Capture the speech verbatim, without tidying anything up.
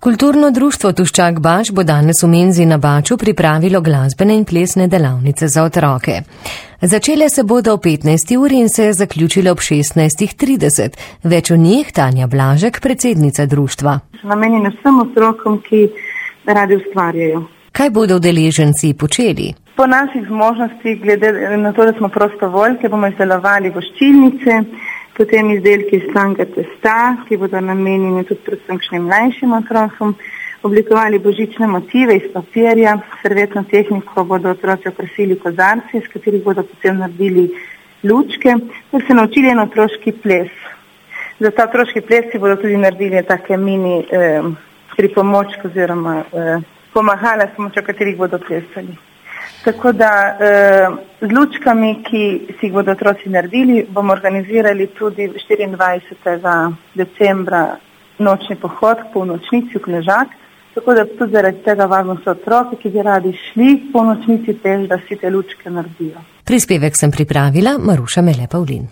Kulturno društvo Tuščak Bač bo danes v menzi na Baču pripravilo glasbene in plesne delavnice za otroke. Začele se bodo ob petnajsti uri in se zaključile ob šestnajstih trideset. Več o njih Tanja Blažek, predsednica društva. Namenjene vsem otrokom, ki radi ustvarjajo. Kaj bodo udeleženci počeli? Po naših zmožnostih, glede na to, da smo prostovoljke, bomo izdelovali voščilnice, potem izdelki iz slankega testa, ki bodo namenjeni tudi predvsem kakšnim mlajšim otrokom, oblikovali božične motive iz papirja, servetno tehniko bodo otroci okrasili kozarci, s katerih bodo potem naredili lučke, da se naučili en otroški ples. Za ta otroški ples si bodo tudi naredili take mini eh, pripomočke oziroma eh, pomahala, s pomočjo katerih bodo plesali. Tako da eh, z lučkami, ki si jih bodo otroci naredili, bomo organizirali tudi štiriindvajsetega decembra nočni pohod k polnočnici v Knežak. Tako da tudi zaradi tega vabimo vse otroke, ki bi radi šli k polnočnici peš, da si te lučke naredijo. Prispevek sem pripravila Maruša Mele Pavlin.